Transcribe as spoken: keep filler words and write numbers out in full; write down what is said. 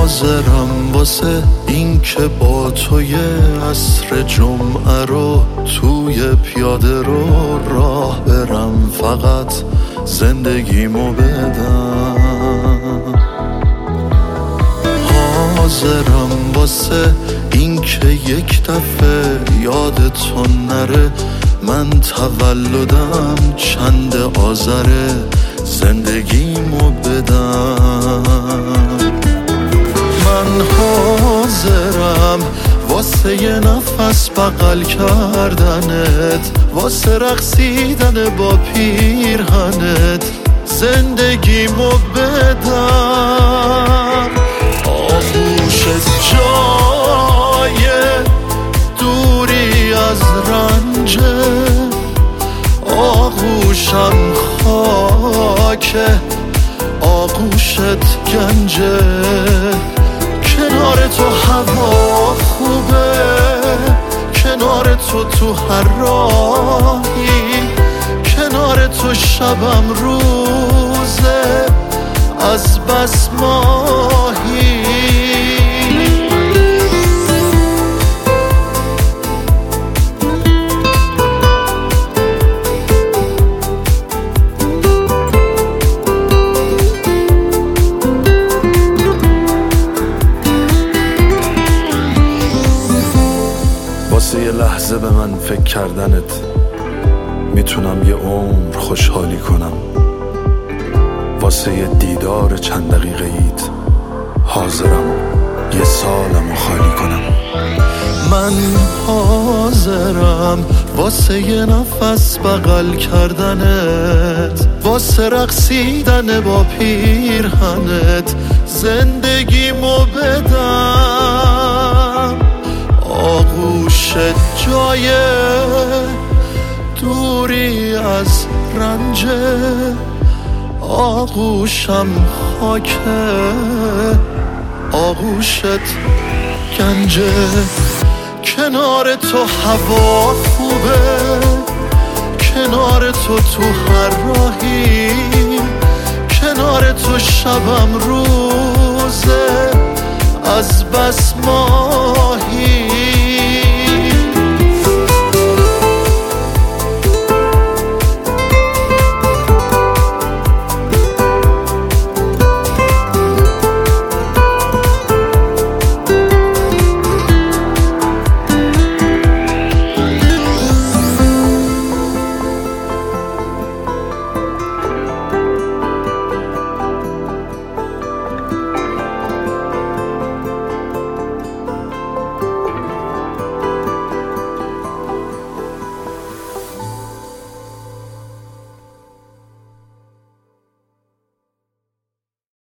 حاضرم واسه این که با توی عصر جمعه رو توی پیاده رو راه برم، فقط زندگیمو بدم. حاضرم واسه این که یک دفعه یادتون نره من تولدم چند آذره، زندگیمو بدم. من حاضرم واسه یه نفس بغل کردنت، واسه رقصیدن با پیرهنت، زندگیمو بدم. آغوشت جای دوری از رنجه، آغوشم خاکه، آغوشت گنجه. کنار تو هوا خوبه، کنار تو تو هر راهی، کنار تو شبم روزه از بس ماهی. واسه یه لحظه به من فکر کردنت میتونم یه عمر خوشحالی کنم. واسه یه دیدار چند دقیقه ایت حاضرم یه سالمو خالی کنم. من حاضرم واسه یه نفس بغل کردنت، واسه رقصیدن با پیرهنت، زندگیمو بدم. آغوشت جای دوری از رنجه، آغوشم خاکه، آغوشت گنجه. کنار تو هوا خوبه، کنار تو تو هر راهی، کنار تو شبم روزه از بس ما